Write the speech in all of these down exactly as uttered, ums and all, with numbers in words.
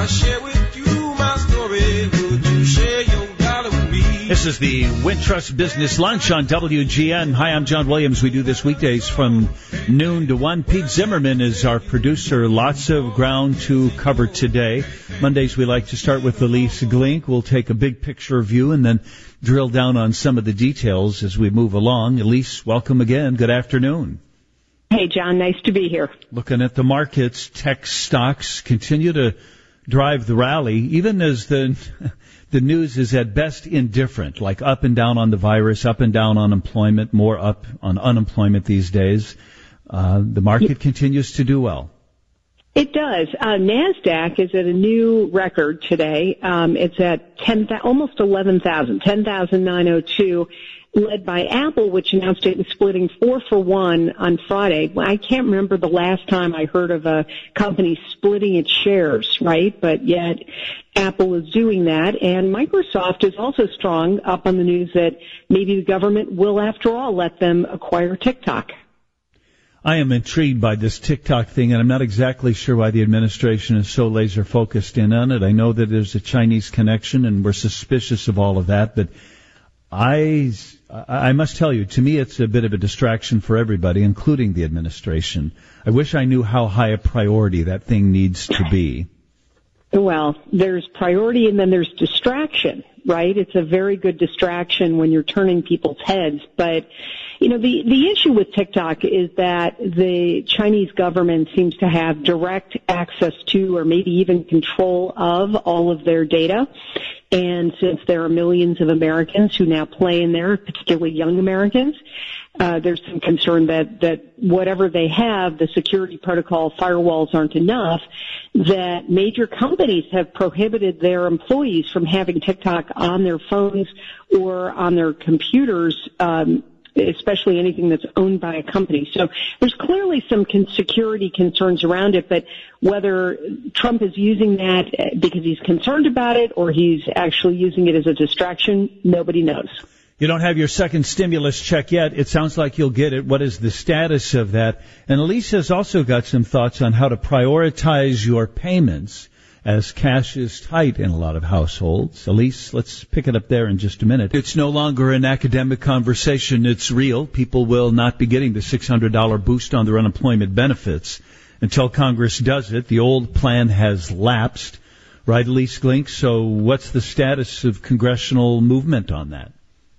I share with you my story, would you share your dollar with me? This is the Wintrust Business Lunch on W G N. Hi, I'm John Williams. We do this weekdays from noon to one. Pete Zimmerman is our producer. Lots of ground to cover today. Mondays we like to start with Elise Glink. We'll take a big picture view and then drill down on some of the details as we move along. Elise, welcome again. Good afternoon. Hey, John. Nice to be here. Looking at the markets, tech stocks continue to drive the rally, even as the the news is at best indifferent, like up and down on the virus, up and down on employment, more up on unemployment these days. Uh, the market continues to do well. It does. Uh, NASDAQ is at a new record today. Um, it's at ten, almost eleven thousand, ten thousand nine hundred two, led by Apple, which announced it was splitting four for one on Friday. I can't remember the last time I heard of a company splitting its shares, right? But yet Apple is doing that. And Microsoft is also strong, up on the news that maybe the government will, after all, let them acquire TikTok. I am intrigued by this TikTok thing, and I'm not exactly sure why the administration is so laser focused in on it. I know that there's a Chinese connection, and we're suspicious of all of that, but I, I must tell you, to me it's a bit of a distraction for everybody, including the administration. I wish I knew how high a priority that thing needs to be. Well, there's priority and then there's distraction, right? It's a very good distraction when you're turning people's heads. But, you know, the, the issue with TikTok is that the Chinese government seems to have direct access to, or maybe even control of, all of their data. And since there are millions of Americans who now play in there, particularly young Americans, uh, there's some concern that, that whatever they have, the security protocol firewalls aren't enough, that major companies have prohibited their employees from having TikTok on their phones or on their computers, um, especially anything that's owned by a company. So there's clearly some con- security concerns around it, but whether Trump is using that because he's concerned about it or he's actually using it as a distraction, nobody knows. You don't have your second stimulus check yet. It sounds like you'll get it. What is the status of that? And Elise has also got some thoughts on how to prioritize your payments as cash is tight in a lot of households. Elise, let's pick it up there in just a minute. It's no longer an academic conversation. It's real. People will not be getting the six hundred dollars boost on their unemployment benefits until Congress does it. The old plan has lapsed, right, Elise Glink? So what's the status of congressional movement on that?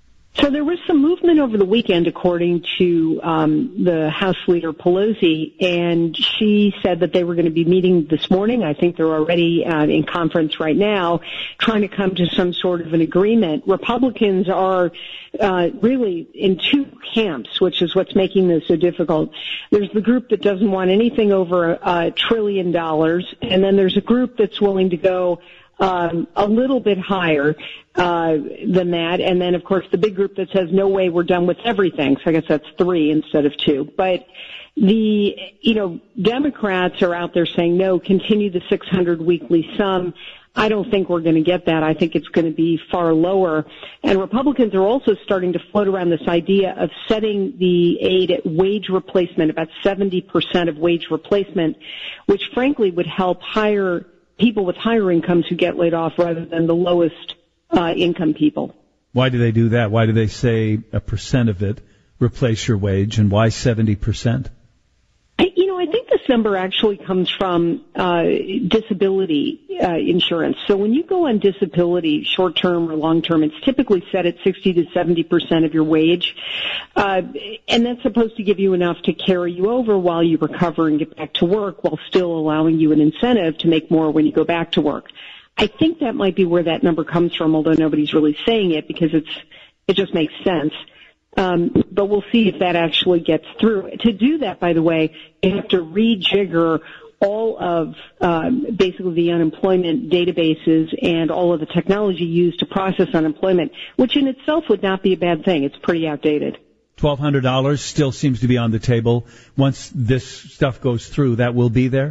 So there was some movement over the weekend, according to um, the House Leader Pelosi, and she said that they were going to be meeting this morning. I think they're already uh, in conference right now, trying to come to some sort of an agreement. Republicans are uh, really in two camps, which is what's making this so difficult. There's the group that doesn't want anything over a, a trillion dollars, and then there's a group that's willing to go Um, a little bit higher uh, than that. And then, of course, the big group that says, no way, we're done with everything. So I guess that's three instead of two. But the, you know, Democrats are out there saying, no, continue the six hundred weekly sum. I don't think we're going to get that. I think it's going to be far lower. And Republicans are also starting to float around this idea of setting the aid at wage replacement, about seventy percent of wage replacement, which frankly would help higher people with higher incomes who get laid off rather than the lowest uh, income people. Why do they do that? Why do they say a percent of it replace your wage, and why seventy percent? You know, I think this number actually comes from uh, disability uh, insurance. So when you go on disability, short-term or long-term, it's typically set at sixty to seventy percent of your wage. Uh, and that's supposed to give you enough to carry you over while you recover and get back to work, while still allowing you an incentive to make more when you go back to work. I think that might be where that number comes from, although nobody's really saying it because it's it just makes sense. Um, but we'll see if that actually gets through. To do that, by the way, you have to rejigger all of um, basically the unemployment databases and all of the technology used to process unemployment, which in itself would not be a bad thing. It's pretty outdated. twelve hundred dollars still seems to be on the table. Once this stuff goes through, that will be there?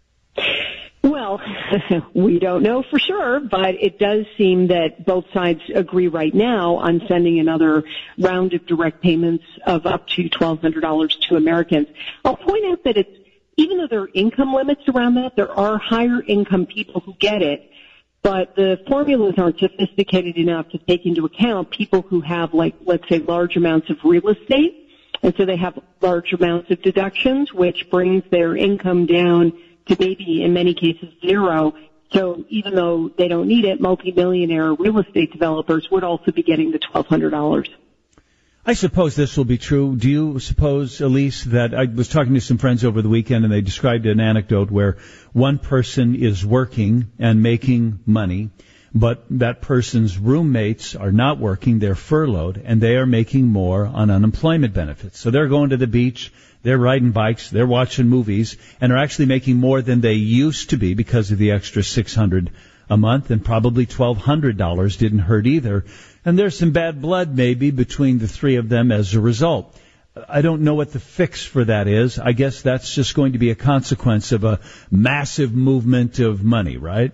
Well, we don't know for sure, but it does seem that both sides agree right now on sending another round of direct payments of up to twelve hundred dollars to Americans. I'll point out that it's, even though there are income limits around that, there are higher income people who get it. But the formulas aren't sophisticated enough to take into account people who have, like, let's say, large amounts of real estate. And so they have large amounts of deductions, which brings their income down to maybe, in many cases, zero. So even though they don't need it, multimillionaire real estate developers would also be getting the twelve hundred dollars. I suppose this will be true. Do you suppose, Elise, that I was talking to some friends over the weekend and they described an anecdote where one person is working and making money, but that person's roommates are not working, they're furloughed, and they are making more on unemployment benefits. So they're going to the beach, they're riding bikes, they're watching movies, and are actually making more than they used to be because of the extra six hundred dollars a month, and probably twelve hundred dollars didn't hurt either. And there's some bad blood maybe between the three of them as a result. I don't know what the fix for that is. I guess that's just going to be a consequence of a massive movement of money, right?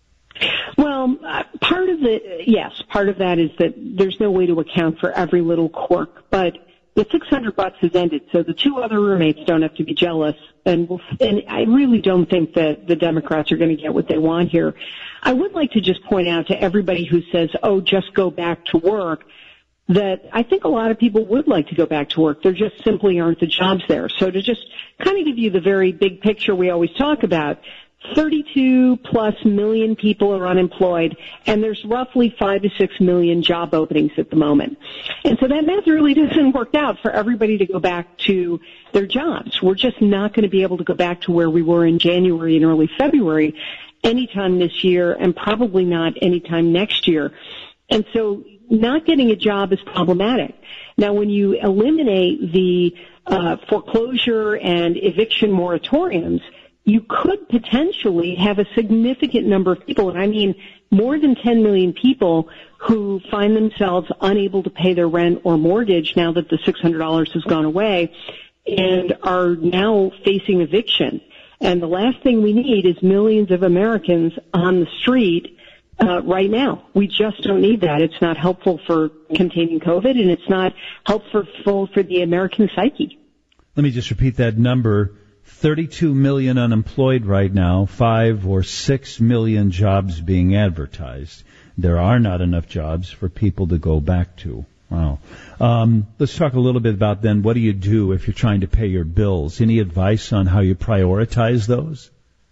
Well, uh, part of the, yes, part of that is that there's no way to account for every little quirk, but the six hundred bucks has ended, so the two other roommates don't have to be jealous, and we'll, and I really don't think that the Democrats are going to get what they want here. I would like to just point out to everybody who says, oh, just go back to work, that I think a lot of people would like to go back to work. There just simply aren't the jobs there. So to just kind of give you the very big picture we always talk about, thirty-two plus million people are unemployed, and there's roughly five to six million job openings at the moment. And so that math really doesn't work out for everybody to go back to their jobs. We're just not going to be able to go back to where we were in January and early February anytime this year, and probably not anytime next year. And so not getting a job is problematic. Now, when you eliminate the uh, foreclosure and eviction moratoriums, you could potentially have a significant number of people, and I mean more than ten million people, who find themselves unable to pay their rent or mortgage now that the six hundred dollars has gone away, and are now facing eviction. And the last thing we need is millions of Americans on the street uh, right now. We just don't need that. It's not helpful for containing COVID, and it's not helpful for the American psyche. Let me just repeat that number. thirty-two million unemployed right now, five or six million jobs being advertised. There are not enough jobs for people to go back to. Wow. Um, let's talk a little bit about then, what do you do if you're trying to pay your bills? Any advice on how you prioritize those?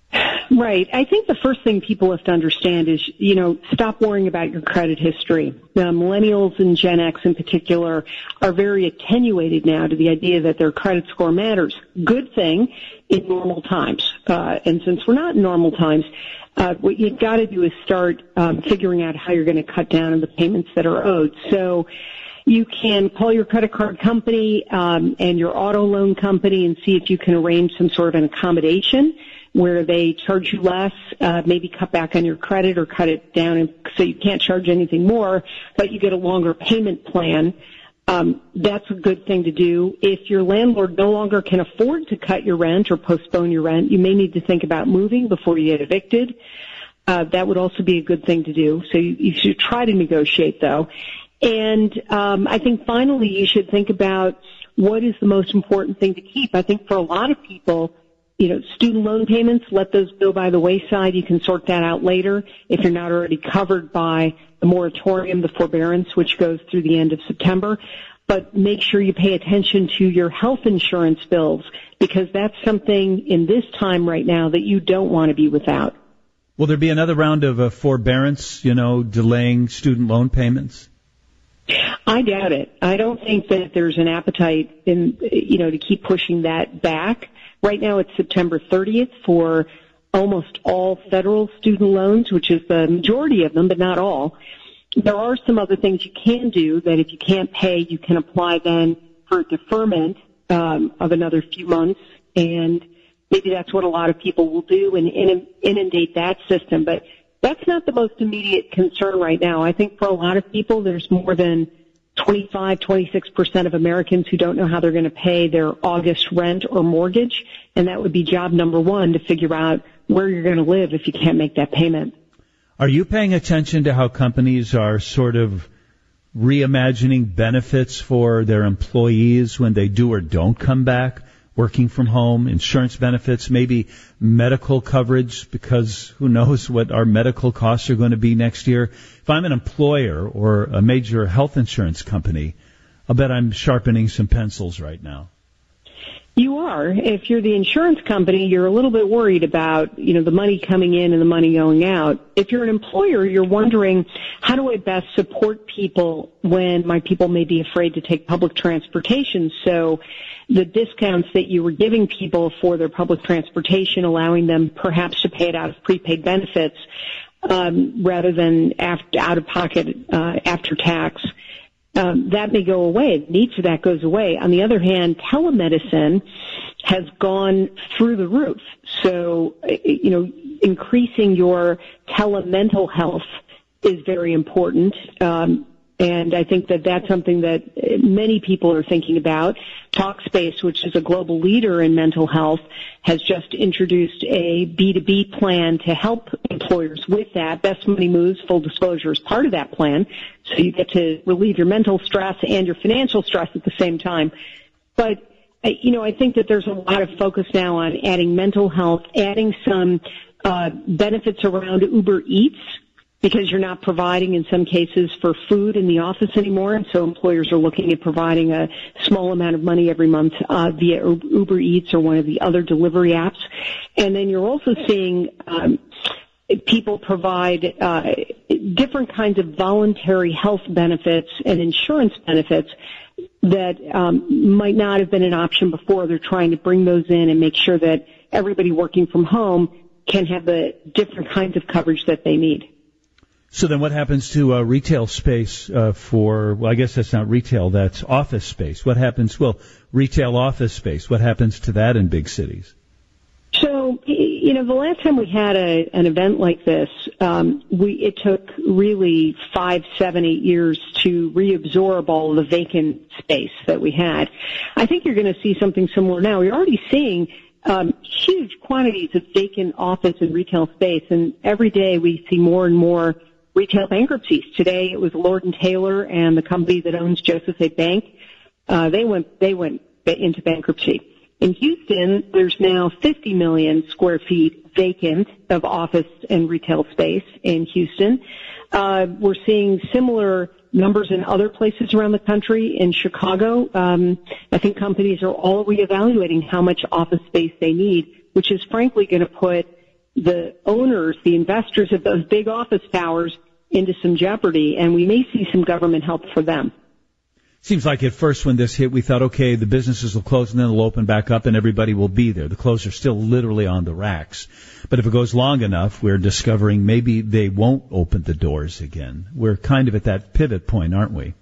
Right. I think the first thing people have to understand is, you know, stop worrying about your credit history. The millennials and Gen X in particular are very attenuated now to the idea that their credit score matters. Good thing in normal times. Uh, and since we're not in normal times, uh, what you've got to do is start um, figuring out how you're going to cut down on the payments that are owed. So you can call your credit card company um, and your auto loan company and see if you can arrange some sort of an accommodation where they charge you less, uh, maybe cut back on your credit or cut it down and, so you can't charge anything more, but you get a longer payment plan. Um, that's a good thing to do. If your landlord no longer can afford to cut your rent or postpone your rent, you may need to think about moving before you get evicted. Uh, that would also be a good thing to do. So you, you should try to negotiate, though. And um, I think finally you should think about what is the most important thing to keep. I think for a lot of people, you know, student loan payments, let those go by the wayside. You can sort that out later if you're not already covered by the moratorium, the forbearance, which goes through the end of September. But make sure you pay attention to your health insurance bills, because that's something in this time right now that you don't want to be without. Will there be another round of uh, forbearance, you know, delaying student loan payments? I doubt it. I don't think that there's an appetite in, you know, to keep pushing that back. Right now it's September thirtieth for almost all federal student loans, which is the majority of them, but not all. There are some other things you can do that if you can't pay, you can apply then for deferment um, of another few months, and maybe that's what a lot of people will do and inundate that system. But that's not the most immediate concern right now. I think for a lot of people, there's more than twenty-five, twenty-six percent of Americans who don't know how they're going to pay their August rent or mortgage, and that would be job number one, to figure out where you're going to live if you can't make that payment. Are you paying attention to how companies are sort of reimagining benefits for their employees when they do or don't come back? working from home, insurance benefits, maybe medical coverage, because who knows what our medical costs are going to be next year. If I'm an employer or a major health insurance company, I'll bet I'm sharpening some pencils right now. You are. If you're the insurance company, you're a little bit worried about, you know, the money coming in and the money going out. If you're an employer, you're wondering, how do I best support people when my people may be afraid to take public transportation? So the discounts that you were giving people for their public transportation, allowing them perhaps to pay it out of prepaid benefits, um, rather than after, out of pocket, uh, after tax. Um, that may go away. The need for that goes away. On the other hand, telemedicine has gone through the roof. So, you know, increasing your telemental health is very important. Um, and I think that that's something that many people are thinking about. Talkspace, which is a global leader in mental health, has just introduced a B two B plan to help employers with that. Best Money Moves, full disclosure, is part of that plan. So you get to relieve your mental stress and your financial stress at the same time. But, you know, I think that there's a lot of focus now on adding mental health, adding some uh, benefits around Uber Eats, because you're not providing, in some cases, for food in the office anymore. And so employers are looking at providing a small amount of money every month uh, via Uber Eats or one of the other delivery apps. And then you're also seeing um, people provide uh, different kinds of voluntary health benefits and insurance benefits that um, might not have been an option before. They're trying to bring those in and make sure that everybody working from home can have the different kinds of coverage that they need. So then what happens to uh, retail space uh, for, well, I guess that's not retail, that's office space. What happens, well, retail office space, what happens to that in big cities? So, you know, the last time we had a, an event like this, um, we, it took really five, seven, eight years to reabsorb all the vacant space that we had. I think you're going to see something similar now. You're already seeing um, huge quantities of vacant office and retail space, and every day we see more and more retail bankruptcies. Today it was Lord and Taylor and the company that owns Joseph A. Bank. Uh, they went, they went into bankruptcy. In Houston, there's now fifty million square feet vacant of office and retail space in Houston. Uh, we're seeing similar numbers in other places around the country. In Chicago, um, I think companies are all reevaluating how much office space they need, which is frankly going to put the owners, the investors of those big office towers into some jeopardy, and we may see some government help for them. Seems like at first when this hit, we thought, okay, the businesses will close and then they'll open back up and everybody will be there. The clothes are still literally on the racks. But if it goes long enough, we're discovering maybe they won't open the doors again. We're kind of at that pivot point, aren't we?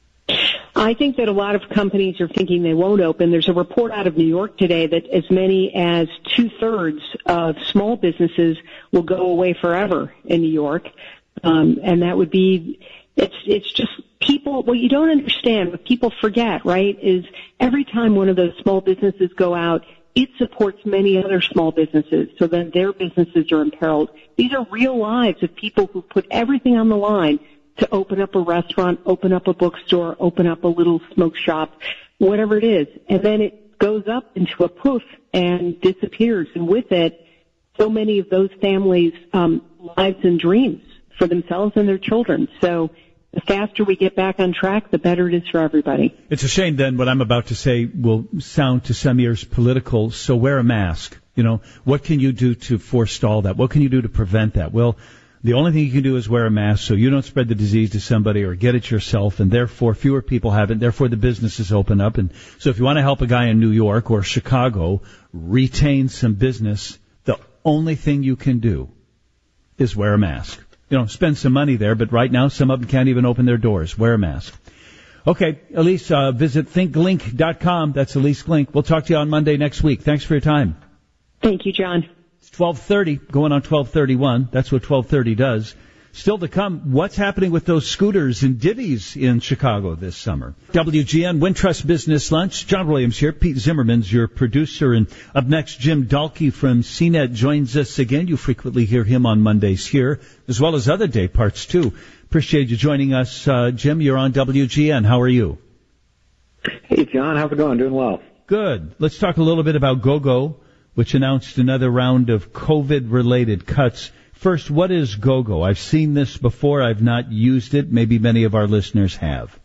I think that a lot of companies are thinking they won't open. There's a report out of New York today that as many as two-thirds of small businesses will go away forever in New York. Um, and that would be, it's, it's just people, what you don't understand, what people forget, right, is every time one of those small businesses go out, it supports many other small businesses, so then their businesses are imperiled. These are real lives of people who put everything on the line to open up a restaurant, open up a bookstore, open up a little smoke shop, whatever it is. And then it goes up into a poof and disappears. And with it, so many of those families' um, lives and dreams for themselves and their children. So the faster we get back on track, the better it is for everybody. It's a shame then what I'm about to say will sound to some ears political, so wear a mask. You know, what can you do to forestall that? What can you do to prevent that? Well, the only thing you can do is wear a mask so you don't spread the disease to somebody or get it yourself, and therefore fewer people have it, therefore the businesses open up. And so if you want to help a guy in New York or Chicago retain some business, the only thing you can do is wear a mask. You know, spend some money there, but right now some of them can't even open their doors. Wear a mask. Okay, Elise, uh, visit think link dot com. That's Elise Link. We'll talk to you on Monday next week. Thanks for your time. Thank you, John. It's twelve thirty, going on twelve thirty-one. That's what twelve thirty does. Still to come, what's happening with those scooters and divvies in Chicago this summer? W G N Wintrust Business Lunch. John Williams here. Pete Zimmerman's your producer. And up next, Jim Dahlke from C net joins us again. You frequently hear him on Mondays here, as well as other day parts, too. Appreciate you joining us. Uh, Jim, you're on W G N. How are you? Hey, John. How's it going? Doing well. Good. Let's talk a little bit about GoGo, which announced another round of COVID-related cuts. First, what is GoGo? I've seen this before. I've not used it. Maybe many of our listeners have.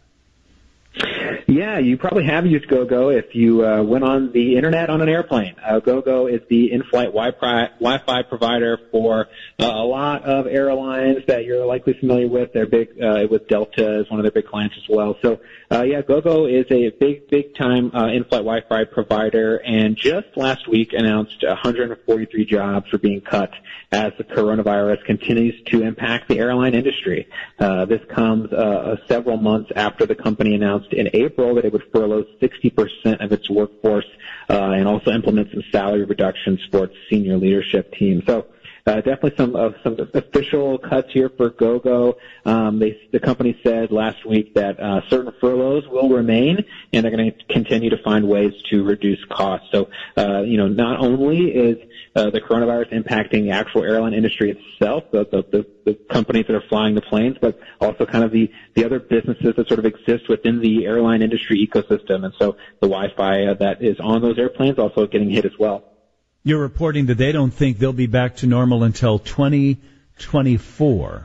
Yeah, you probably have used GoGo if you uh, went on the internet on an airplane. Uh, GoGo is the in-flight Wi-Fi, Wi-Fi provider for uh, a lot of airlines that you're likely familiar with. They're big uh, with Delta is one of their big clients as well. So, uh, yeah, GoGo is a big, big-time uh, in-flight Wi-Fi provider, and just last week announced one hundred forty-three jobs are being cut as the coronavirus continues to impact the airline industry. Uh, this comes uh, several months after the company announced in April that it would furlough sixty percent of its workforce uh, and also implement some salary reductions for its senior leadership team. So uh, definitely some of some official cuts here for GoGo. Um, they, the company said last week that uh, certain furloughs will remain, and they're going to continue to find ways to reduce costs. So, uh, you know, not only is Uh, the coronavirus impacting the actual airline industry itself, the, the, the, the companies that are flying the planes, but also kind of the, the other businesses that sort of exist within the airline industry ecosystem. And so the Wi-Fi uh, that is on those airplanes also getting hit as well. You're reporting that they don't think they'll be back to normal until twenty twenty-four.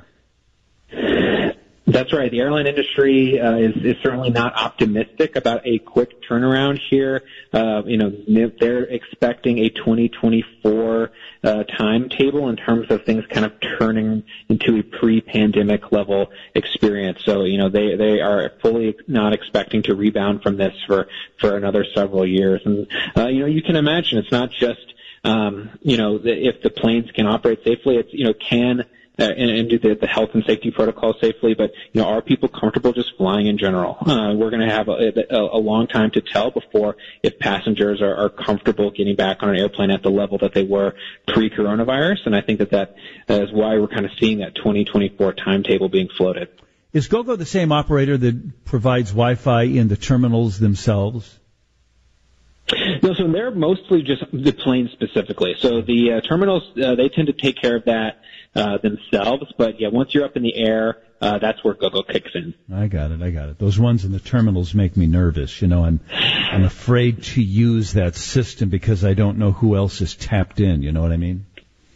That's right. The airline industry uh, is, is certainly not optimistic about a quick turnaround here. Uh, you know, they're expecting a twenty twenty-four uh, timetable in terms of things kind of turning into a pre-pandemic level experience. So, you know, they, they are fully not expecting to rebound from this for, for another several years. And, uh, you know, you can imagine it's not just, um, you know, the, if the planes can operate safely, it's, you know, can Uh, and, and do the, the health and safety protocols safely, but, you know, are people comfortable just flying in general? Uh, we're going to have a, a, a long time to tell before if passengers are, are comfortable getting back on an airplane at the level that they were pre-coronavirus, and I think that that is why we're kind of seeing that twenty twenty-four timetable being floated. Is GoGo the same operator that provides Wi-Fi in the terminals themselves? No, so they're mostly just the planes specifically. So the uh, terminals, uh, they tend to take care of that uh, themselves. But, yeah, once you're up in the air, uh, that's where GoGo kicks in. I got it. I got it. Those ones in the terminals make me nervous. You know, I'm I'm afraid to use that system because I don't know who else is tapped in. You know what I mean?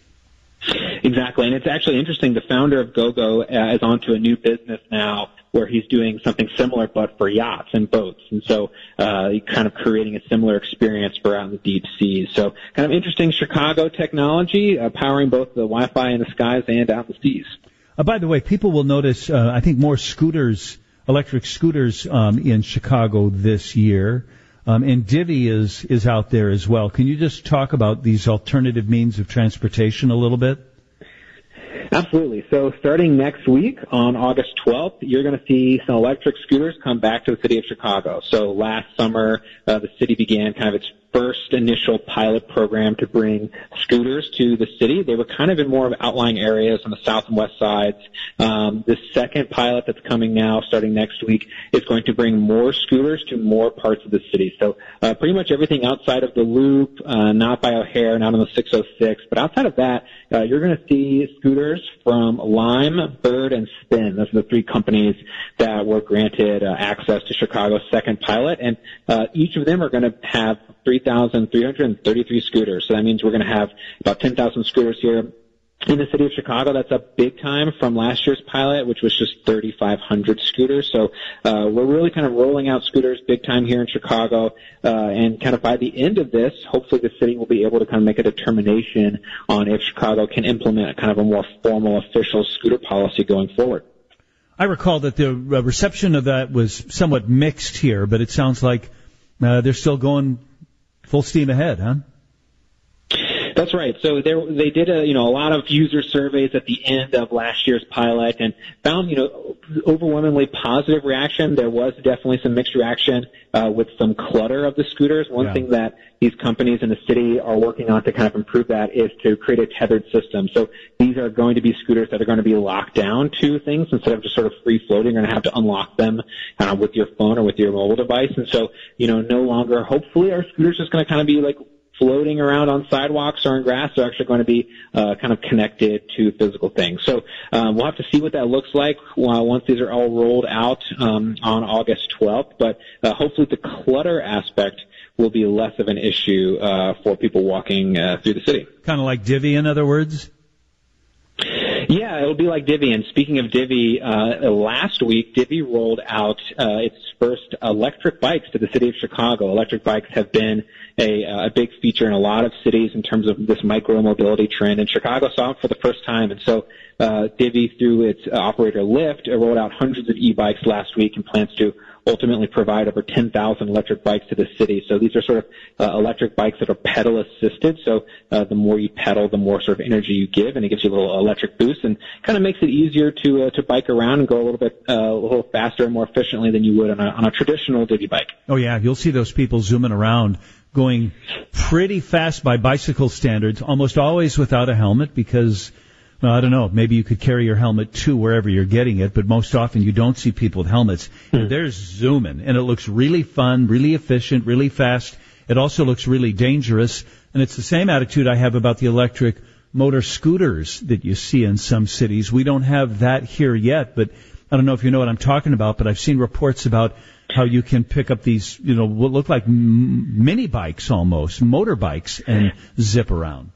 Exactly. And it's actually interesting. The founder of GoGo uh, is onto a new business now where he's doing something similar but for yachts and boats. And so uh kind of creating a similar experience for out in the deep seas. So kind of interesting Chicago technology, uh, powering both the Wi-Fi in the skies and out in the seas. Uh, by the way, people will notice, uh, I think, more scooters, electric scooters um, in Chicago this year. Um, and Divvy is, is out there as well. Can you just talk about these alternative means of transportation a little bit? Absolutely. So starting next week on August twelfth, you're going to see some electric scooters come back to the city of Chicago. So last summer, uh, the city began kind of its first initial pilot program to bring scooters to the city. They were kind of in more of outlying areas on the south and west sides. Um, the second pilot that's coming now, starting next week, is going to bring more scooters to more parts of the city. So uh, pretty much everything outside of the Loop, uh, not by O'Hare, not on the six oh six, but outside of that, uh, you're going to see scooters from Lime, Bird, and Spin. Those are the three companies that were granted uh, access to Chicago's second pilot, and uh, each of them are going to have three thousand three hundred thirty-three scooters. So that means we're going to have about ten thousand scooters here in the city of Chicago. That's up big time from last year's pilot, which was just thirty-five hundred scooters. So uh, we're really kind of rolling out scooters big time here in Chicago. Uh, and kind of by the end of this, hopefully the city will be able to kind of make a determination on if Chicago can implement kind of a more formal official scooter policy going forward. I recall that the reception of that was somewhat mixed here, but it sounds like uh, they're still going full steam ahead, huh? That's right. So there, they did a, you know, a lot of user surveys at the end of last year's pilot and found, you know, overwhelmingly positive reaction. There was definitely some mixed reaction uh, with some clutter of the scooters. One yeah. thing that these companies in the city are working on to kind of improve that is to create a tethered system. So these are going to be scooters that are going to be locked down to things instead of just sort of free floating. You're going to have to unlock them uh, with your phone or with your mobile device. And so, you know, no longer, hopefully our scooters just going to kind of be like floating around on sidewalks or in grass. They're actually going to be uh, kind of connected to physical things. So um, we'll have to see what that looks like uh, once these are all rolled out um, on August twelfth. But uh, hopefully the clutter aspect will be less of an issue uh, for people walking uh, through the city. Kind of like Divvy, in other words? Yeah, it'll be like Divvy. And speaking of Divvy, uh, last week, Divvy rolled out uh, its first electric bikes to the city of Chicago. Electric bikes have been a, a big feature in a lot of cities in terms of this micro-mobility trend, and Chicago saw it for the first time. And so uh, Divvy, through its uh, operator Lyft, uh, rolled out hundreds of e-bikes last week and plans to ultimately provide over ten thousand electric bikes to the city. So these are sort of uh, electric bikes that are pedal assisted. So uh, the more you pedal, the more sort of energy you give, and it gives you a little electric boost and kind of makes it easier to uh, to bike around and go a little bit uh, a little faster and more efficiently than you would on a, on a traditional Divvy bike. Oh yeah, you'll see those people zooming around, going pretty fast by bicycle standards, almost always without a helmet because, well, I don't know, maybe you could carry your helmet to wherever you're getting it, but most often you don't see people with helmets. Mm. They're zooming, and it looks really fun, really efficient, really fast. It also looks really dangerous, and it's the same attitude I have about the electric motor scooters that you see in some cities. We don't have that here yet, but I don't know if you know what I'm talking about, but I've seen reports about how you can pick up these, you know, what look like m- mini bikes almost, motorbikes, and zip around.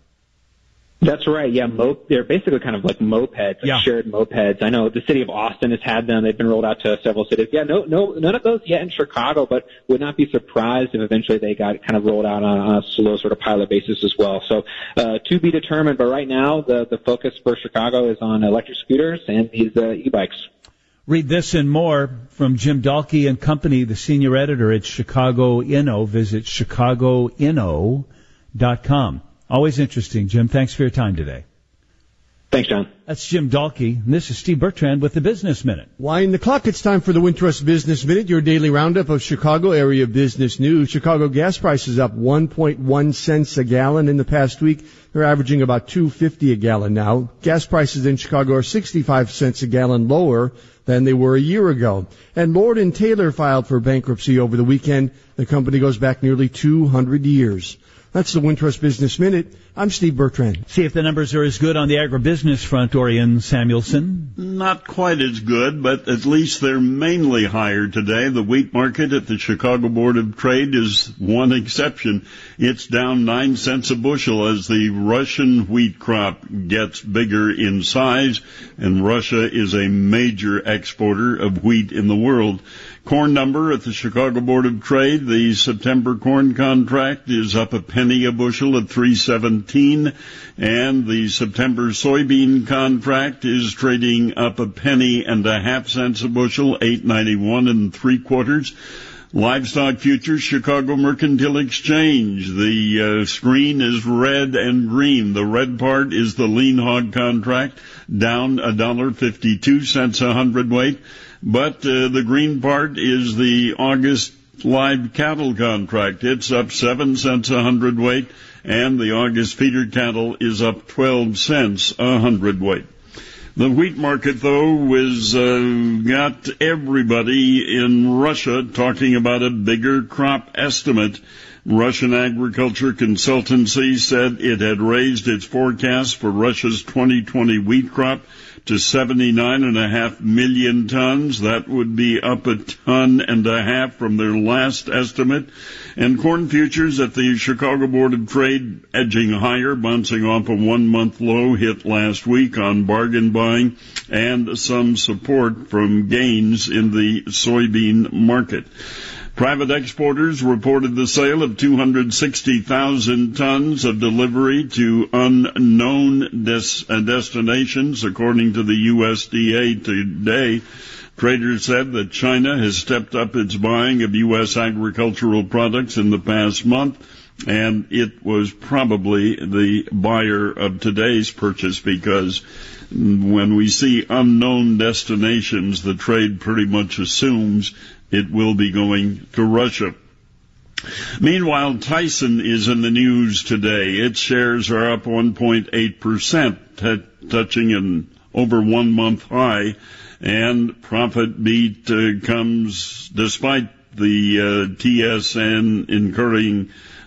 That's right. Yeah, mo- they're basically kind of like mopeds, like yeah. shared mopeds. I know the city of Austin has had them. They've been rolled out to several cities. Yeah, no, no, none of those yet in Chicago, but would not be surprised if eventually they got kind of rolled out on, on a slow sort of pilot basis as well. So uh, to be determined. But right now, the the focus for Chicago is on electric scooters and these uh, e-bikes. Read this and more from Jim Dahlke and Company, the senior editor at Chicago Inno. Visit chicago inno dot com. Always interesting, Jim. Thanks for your time today. Thanks, John. That's Jim Dahlke, and this is Steve Bertrand with the Business Minute. Wind the clock. It's time for the Wintrust Business Minute, your daily roundup of Chicago area business news. Chicago gas prices up one point one cents a gallon in the past week. They're averaging about two fifty a gallon now. Gas prices in Chicago are sixty-five cents a gallon lower than they were a year ago. And Lord and Taylor filed for bankruptcy over the weekend. The company goes back nearly two hundred years. That's the Wintrust Business Minute. I'm Steve Bertrand. See if the numbers are as good on the agribusiness front, Orion Samuelson. Not quite as good, but at least they're mainly higher today. The wheat market at the Chicago Board of Trade is one exception. It's down nine cents a bushel as the Russian wheat crop gets bigger in size, and Russia is a major exporter of wheat in the world. Corn number at the Chicago Board of Trade, the September corn contract is up a penny a bushel at three seventeen, and the September soybean contract is trading up a penny and a half cents a bushel, eight ninety-one and three quarters. Livestock futures, Chicago Mercantile Exchange. The uh, screen is red and green. The red part is the lean hog contract, down a dollar fifty-two cents a hundredweight. But uh, the green part is the August live cattle contract. It's up seven cents a hundredweight, and the August feeder cattle is up twelve cents a hundredweight. The wheat market, though, was uh, got everybody in Russia talking about a bigger crop estimate. Russian Agriculture Consultancy said it had raised its forecast for Russia's twenty twenty wheat crop to seventy-nine and a half million tons. That would be up a ton and a half from their last estimate. And corn futures at the Chicago Board of Trade edging higher, bouncing off a one-month low hit last week on bargain buying and some support from gains in the soybean market. Private exporters reported the sale of two hundred sixty thousand tons of delivery to unknown des- uh, destinations, according to the U S D A today. Traders said that China has stepped up its buying of U S agricultural products in the past month, and it was probably the buyer of today's purchase because when we see unknown destinations, the trade pretty much assumes it will be going to Russia. Meanwhile, Tyson is in the news today. Its shares are up one point eight percent, t- touching an over one-month high, and profit beat uh, comes despite the uh, T S N incurring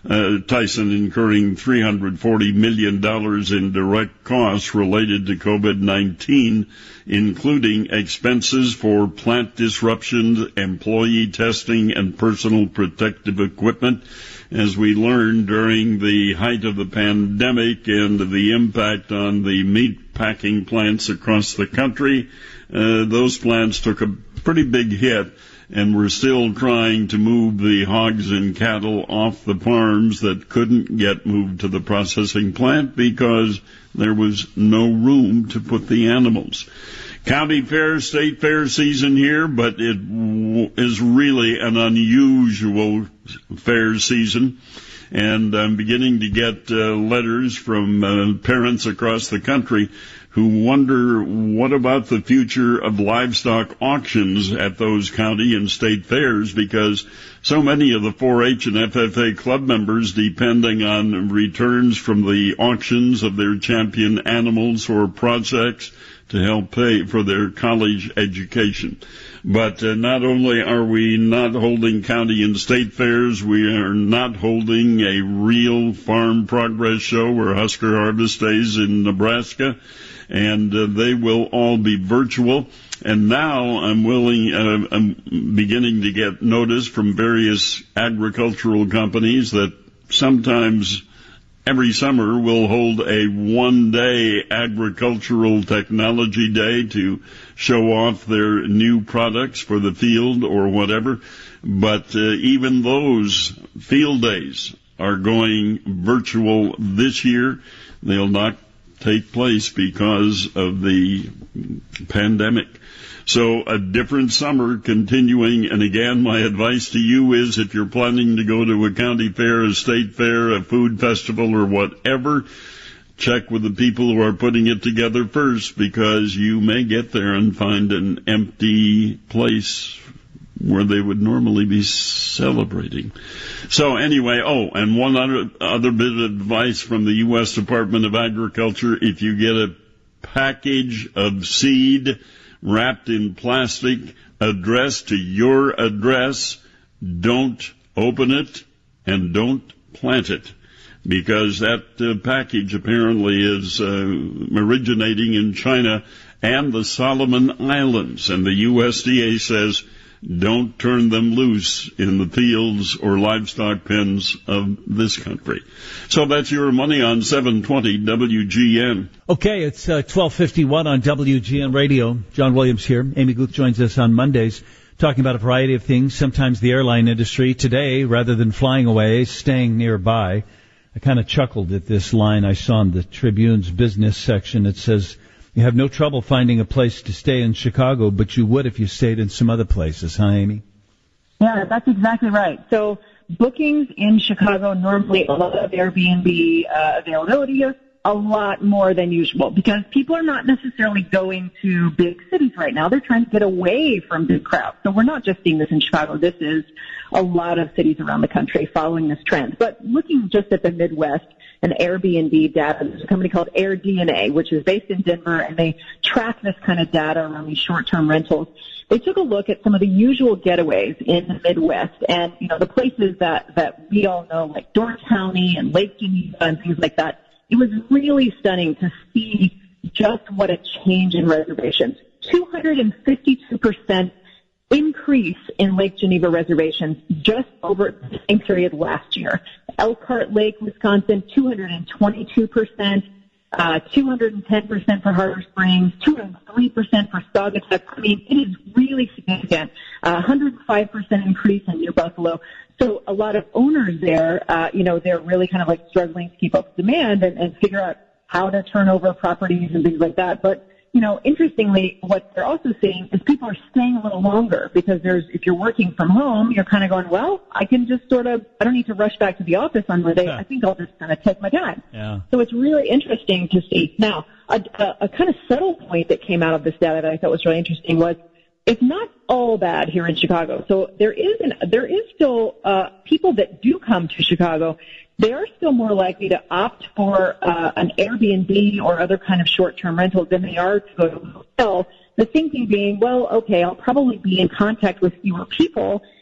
uh, Tyson incurring three hundred forty million dollars in direct costs related to COVID nineteen, including expenses for plant disruptions, employee testing, and personal protective equipment. As we learned during the height of the pandemic and the impact on the meat packing plants across the country, uh, those plants took a pretty big hit, and we're still trying to move the hogs and cattle off the farms that couldn't get moved to the processing plant because there was no room to put the animals. County fair, state fair season here, but it w- is really an unusual fair season. And I'm beginning to get uh, letters from uh, parents across the country who wonder what about the future of livestock auctions at those county and state fairs, because so many of the four H and F F A club members depending on returns from the auctions of their champion animals or projects to help pay for their college education. But uh, not only are we not holding county and state fairs, we are not holding a real farm progress show or Husker Harvest Days in Nebraska, and uh, they will all be virtual. And now I'm willing, uh, I'm beginning to get notice from various agricultural companies that sometimes every summer we'll hold a one-day agricultural technology day to show off their new products for the field or whatever. But uh, even those field days are going virtual this year. They'll not take place because of the pandemic. So a different summer continuing, and again, my advice to you is if you're planning to go to a county fair, a state fair, a food festival, or whatever, check with the people who are putting it together first, because you may get there and find an empty place where they would normally be celebrating. So anyway, oh, and one other, other bit of advice from the U S Department of Agriculture: if you get a package of seed wrapped in plastic addressed to your address, don't open it and don't plant it, because that uh, package apparently is uh, originating in China and the Solomon Islands, and the U S D A says don't turn them loose in the fields or livestock pens of this country. So that's your money on seven twenty W G N. Okay, it's uh, twelve fifty-one on W G N Radio. John Williams here. Amy Guth joins us on Mondays, talking about a variety of things, sometimes the airline industry. Today, rather than flying away, staying nearby. I kind of chuckled at this line I saw in the Tribune's business section. It says, you have no trouble finding a place to stay in Chicago, but you would if you stayed in some other places, huh, Amy? Yeah, that's exactly right. So bookings in Chicago, normally a lot of Airbnb uh, availability is a lot more than usual, because people are not necessarily going to big cities right now. They're trying to get away from big crowds. So we're not just seeing this in Chicago. This is a lot of cities around the country following this trend. But looking just at the Midwest and Airbnb data, there's a company called AirDNA, which is based in Denver, and they track this kind of data around these short-term rentals. They took a look at some of the usual getaways in the Midwest, and, you know, the places that, that we all know, like Door County and Lake Geneva and things like that. It was really stunning to see just what a change in reservations. two hundred fifty-two percent increase in Lake Geneva reservations just over the same period last year. Elkhart Lake, Wisconsin, two hundred twenty-two percent, uh, two hundred ten percent for Harbor Springs, two hundred three percent for Saugatuck. I mean, it is really significant. Uh, one hundred five percent increase in New Buffalo. So a lot of owners there, uh, you know, they're really kind of like struggling to keep up with demand and, and figure out how to turn over properties and things like that. But, you know, interestingly, what they're also seeing is people are staying a little longer, because there's, if you're working from home, you're kind of going, well, I can just sort of, I don't need to rush back to the office on Monday. Yeah. I think I'll just kind of take my time. Yeah. So it's really interesting to see. Now, a, a, a kind of subtle point that came out of this data that I thought was really interesting was, it's not all bad here in Chicago. So there is an, there is still uh, people that do come to Chicago. They are still more likely to opt for uh, an Airbnb or other kind of short-term rental than they are to go to a hotel. The thinking being, well, okay, I'll probably be in contact with fewer people,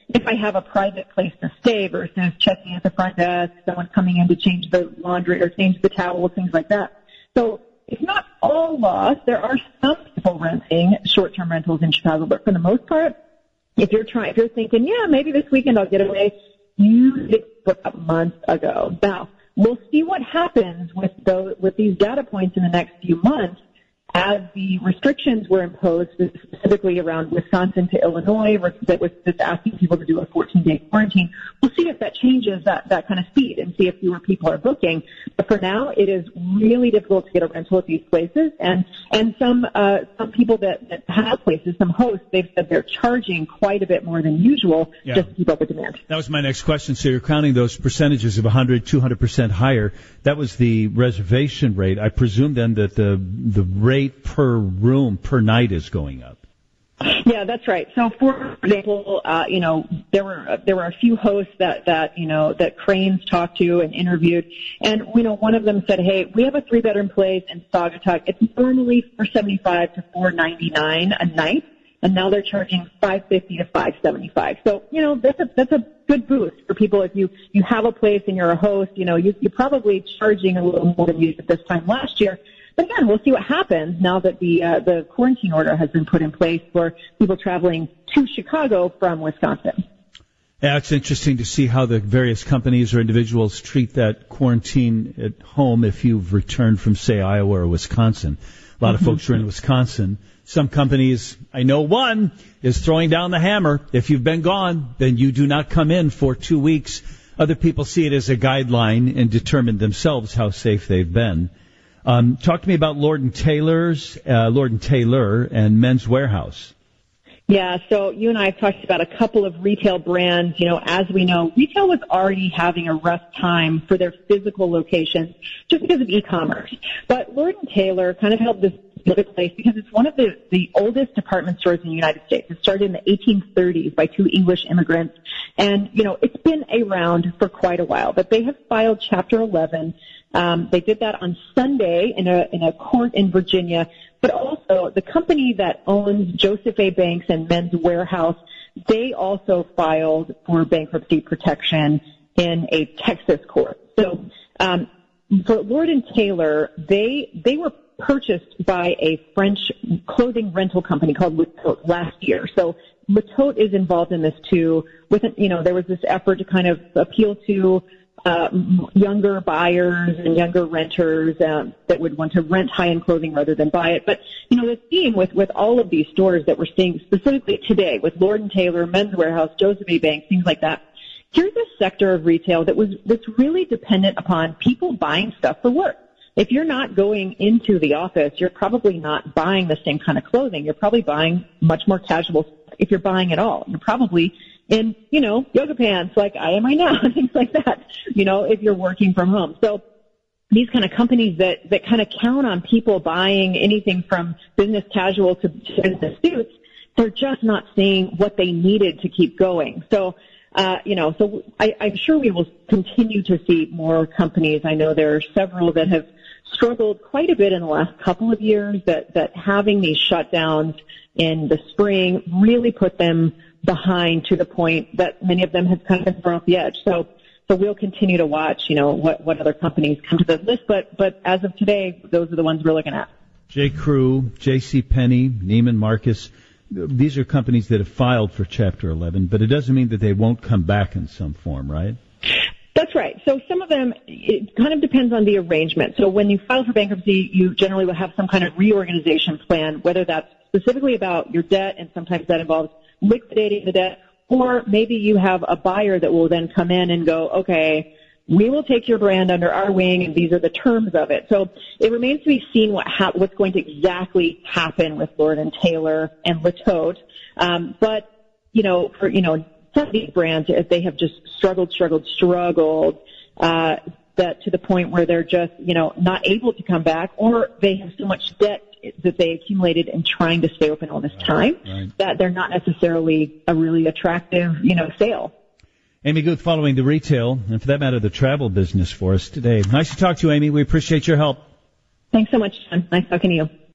if I have a private place to stay versus checking at the front desk, someone coming in to change the laundry or change the towels, things like that. So it's not all lost. There are some people renting short-term rentals in Chicago, but for the most part, if you're trying, if you're thinking, yeah, maybe this weekend I'll get away, you did book up months ago. Now, we'll see what happens with those, with these data points in the next few months as the restrictions were imposed specifically around Wisconsin to Illinois that was just asking people to do a fourteen-day quarantine. We'll see if that changes that, that kind of speed and see if fewer people are booking. But for now, it is really difficult to get a rental at these places. And, and some, uh, some people that, that have places, some hosts, they've said they're charging quite a bit more than usual yeah. just to keep up with demand. That was my next question. So you're counting those percentages of one hundred, two hundred percent higher. That was the reservation rate. I presume then that the, the rate per room per night is going up. Yeah, that's right. So, for example, uh, you know, there were uh, there were a few hosts that that you know that Cranes talked to and interviewed, and you know, one of them said, "Hey, we have a three bedroom place in Saugatuck. It's normally four seventy five to four ninety nine a night, and now they're charging five fifty to five seventy five. So, you know, that's a that's a good boost for people if you you have a place and you're a host. You know, you, you're probably charging a little more than you did at this time last year. But again, we'll see what happens now that the uh, the quarantine order has been put in place for people traveling to Chicago from Wisconsin. Yeah, it's interesting to see how the various companies or individuals treat that quarantine at home if you've returned from, say, Iowa or Wisconsin. A lot of folks are in Wisconsin. Some companies, I know one, is throwing down the hammer. If you've been gone, then you do not come in for two weeks. Other people see it as a guideline and determine themselves how safe they've been. Um, talk to me about Lord and Taylor's, uh, Lord and Taylor and Men's Warehouse. Yeah, so you and I have talked about a couple of retail brands. You know, as we know, retail was already having a rough time for their physical locations just because of e-commerce. But Lord and Taylor kind of held this place because it's one of the, the oldest department stores in the United States. It started in the eighteen thirties by two English immigrants. And, you know, it's been around for quite a while. But they have filed Chapter eleven. Um, they did that on Sunday in a in a court in Virginia. But also, the company that owns Joseph A. Banks and Men's Warehouse, they also filed for bankruptcy protection in a Texas court. So, um, for Lord and Taylor, they they were purchased by a French clothing rental company called Le Tote last year. So Le Tote is involved in this too. With you know, there was this effort to kind of appeal to uh, younger buyers and younger renters um, that would want to rent high-end clothing rather than buy it. But you know, the theme with with all of these stores that we're seeing specifically today with Lord and Taylor, Men's Warehouse, Joseph A. Banks, things like that. Here's a sector of retail that was that's really dependent upon people buying stuff for work. If you're not going into the office, you're probably not buying the same kind of clothing. You're probably buying much more casual stuff if you're buying at all. You're probably in, you know, yoga pants like I am right now, things like that, you know, if you're working from home. So these kind of companies that, that kind of count on people buying anything from business casual to business suits, they're just not seeing what they needed to keep going. So, Uh, you know, so I, I'm sure we will continue to see more companies. I know there are several that have struggled quite a bit in the last couple of years that, that having these shutdowns in the spring really put them behind to the point that many of them have kind of been thrown off the edge. So, so we'll continue to watch, you know, what, what other companies come to the list. But, but as of today, those are the ones we're looking at. J. Crew, JCPenney, Neiman Marcus. These are companies that have filed for Chapter eleven, but it doesn't mean that they won't come back in some form, right? That's right. So some of them, it kind of depends on the arrangement. So when you file for bankruptcy, you generally will have some kind of reorganization plan, whether that's specifically about your debt, and sometimes that involves liquidating the debt, or maybe you have a buyer that will then come in and go, okay, we will take your brand under our wing, and these are the terms of it. So it remains to be seen what ha- what's going to exactly happen with Lord and Taylor and Le Tote. Um, but, you know, for, you know, some of these brands, if they have just struggled, struggled, struggled, uh, that to the point where they're just, you know, not able to come back, or they have so much debt that they accumulated in trying to stay open all this time, right, that they're not necessarily a really attractive, you know, sale. Amy Guth following the retail, and for that matter, the travel business for us today. Nice to talk to you, Amy. We appreciate your help. Thanks so much, John. Nice talking to you.